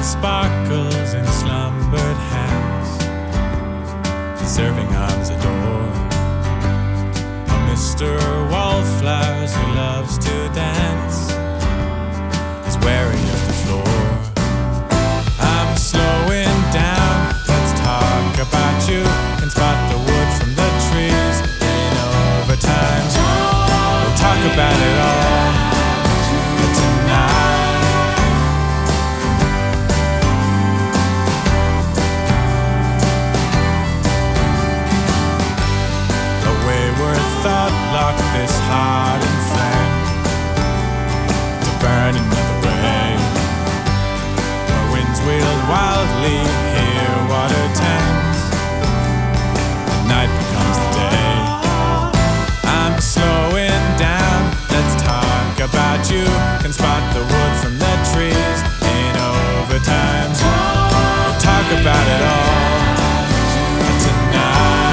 sparkles in slumbered hands, serving arms adore. A Mr. Wallflowers who loves to dance is wary of the floor. I'm slowing down, let's talk about you. Can spot the wood from the trees in overtime. We'll talk about it all tonight. A wayward thought locked this heart in flame to burn another way. The winds wheeled wildly, here water tends, and night becomes the day. I'm slowing down, let's talk about you. Can spot the wood from the trees in overtime. We'll talk about it all tonight.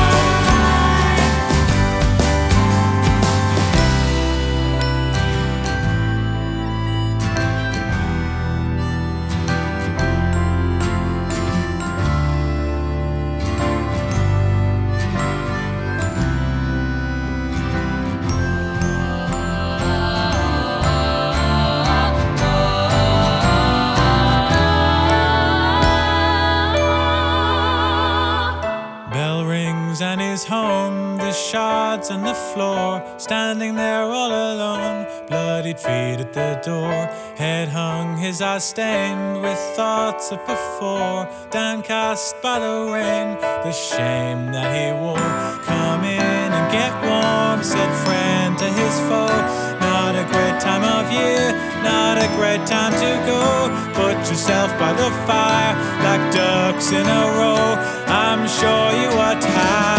And his home, the shards on the floor, standing there all alone, bloodied feet at the door, head hung, his eyes stained with thoughts of before, downcast by the rain, the shame that he wore. Come in and get warm, said friend to his foe. Not a great time of year, not a great time to go. Put yourself by the fire like ducks in a row. I'm sure you are tired